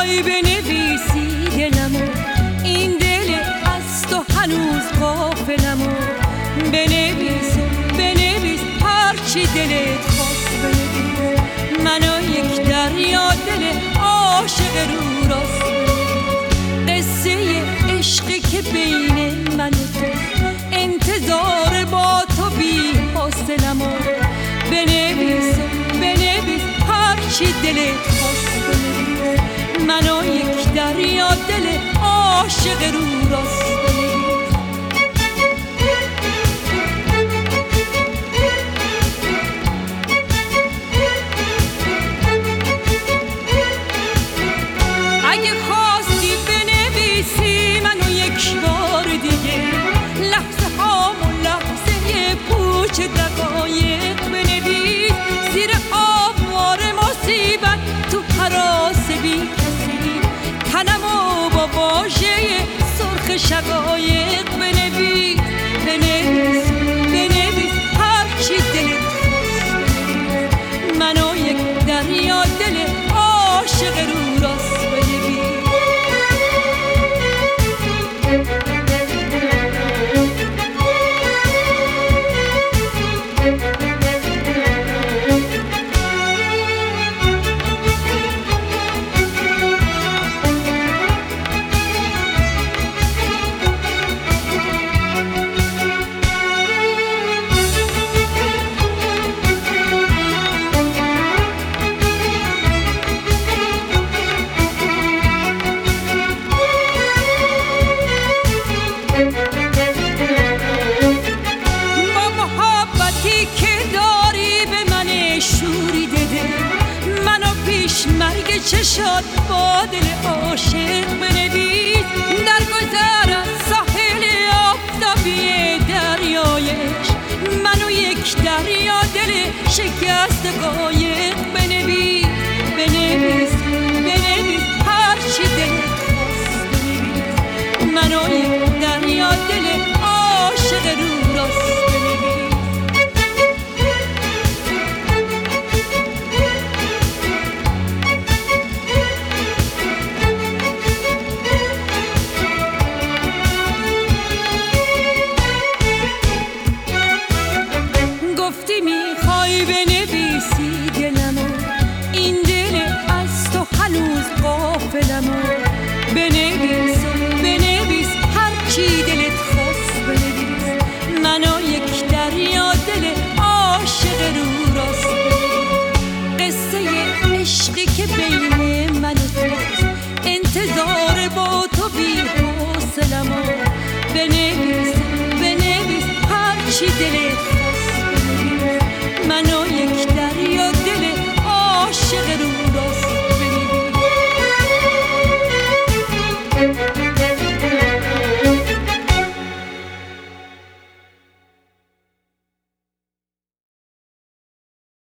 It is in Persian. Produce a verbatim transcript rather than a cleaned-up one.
ای بنویسی دلمو، این دل از تو هنوز غافلمو. بنویس و بنویس هرچی دلت خواست بنویس، منو یک دریا دل عاشق رو راست. قصه عشقی که بین من و تو، انتظار با تو بی حاصلمو. بنویس و بنویس هرچی دلت خواست بنویس، منو یک دریا دل عاشق رو راست. اگه خواستی بنویسی منو یک بار دیگه، لحظه هام و لحظه پوچ دقایق بنویس. زیر آوار مصیبت تو هراس بی کسی، تنمو با واژه سرخ شقایق بنویس. بنویس بنویس هرچی دلت خواست بنویس، منو یک دریا دل عاشق رو راست بنویس. مرگ چشات با دل عاشق بنویس، در گذر از ساحل آفتابی دریایش، منو یک دریا دل شکست قایق بنویس.